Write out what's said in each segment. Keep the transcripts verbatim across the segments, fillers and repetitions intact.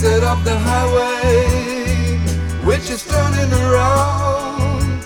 wizard of the highway, which is turning around.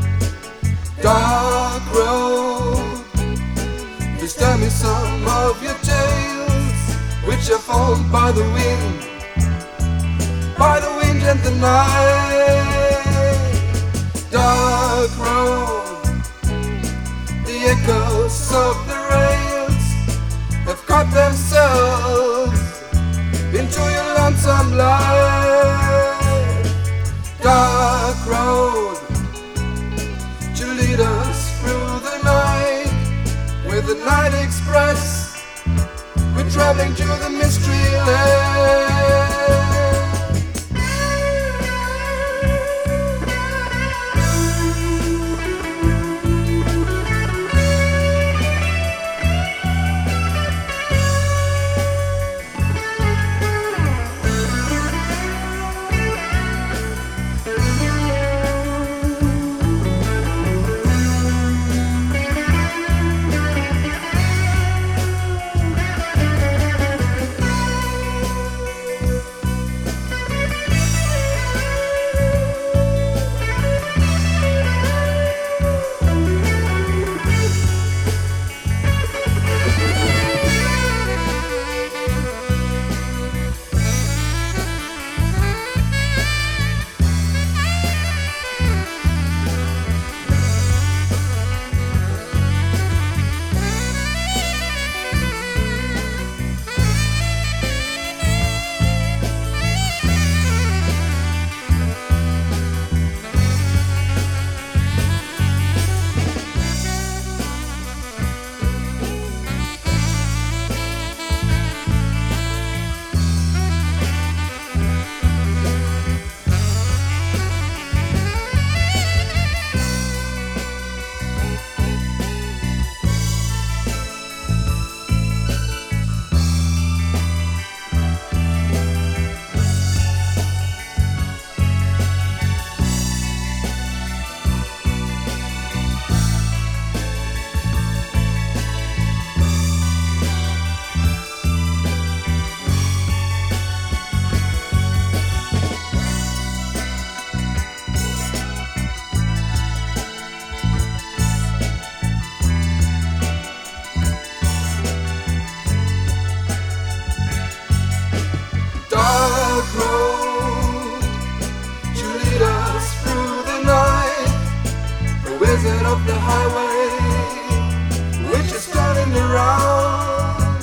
Dark road, please tell me some of your tales, which are formed by the wind, by the wind and the night. Dark road, the echoes of the rails have caught themselves into your lonesome life. Dark road, to lead us through the night. With the Night Express, we're traveling to the mystery land. Dark road, you lead us through the night. The wizard of the highway, which is turning around.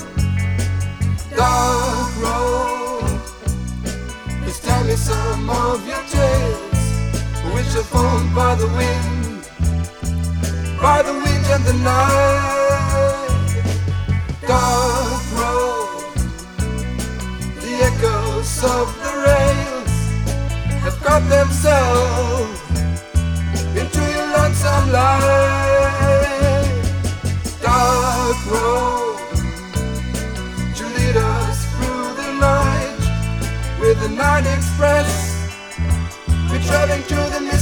Dark road, please tell me some of your tales, which are formed by the wind, by the wind and the night. Dark road, the echoes of the rails have got themselves into your lonesome life. Dark road, to lead us through the night. With the Night Express, we're traveling to the